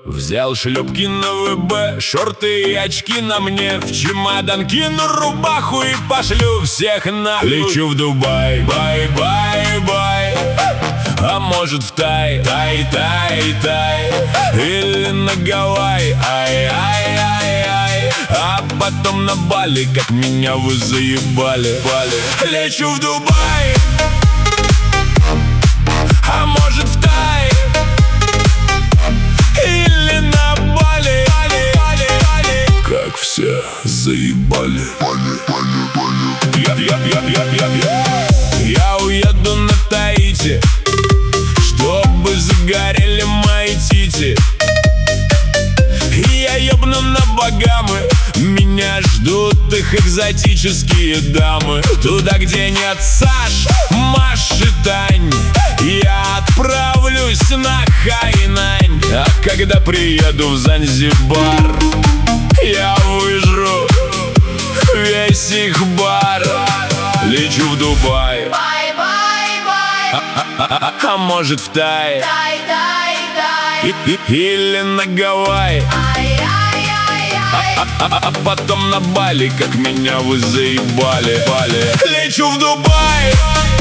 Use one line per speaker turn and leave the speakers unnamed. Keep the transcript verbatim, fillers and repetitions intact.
Взял шлепки на ВБ, шорты и очки на мне. В чемодан кину рубаху и пошлю всех на. Лечу в Дубай, бай-бай-бай. А может в Тай, Тай-Тай-Тай. Или на Гавайи, ай-ай-ай-ай. А потом на Бали, как меня вы заебали. Бали. Лечу в Дубай, а может в Тай. Или на Бали, Бали, Бали, Бали. Как все заебали. Я, я, я, я, я, я. Я уеду на Таити, чтобы загорели мои тити. И я ебну на Багамы, меня ждут их экзотические дамы. Туда, где нет Саш, Маш и Тань, я отправлюсь на Хайнань. А когда приеду в Занзибар, я выжру весь их бар. Лечу в Дубай, а, а, а, а может в Тай, и, и, или на Гавайи, а, а, а потом на Бали, как меня вы заебали. Бали. Лечу в Дубай,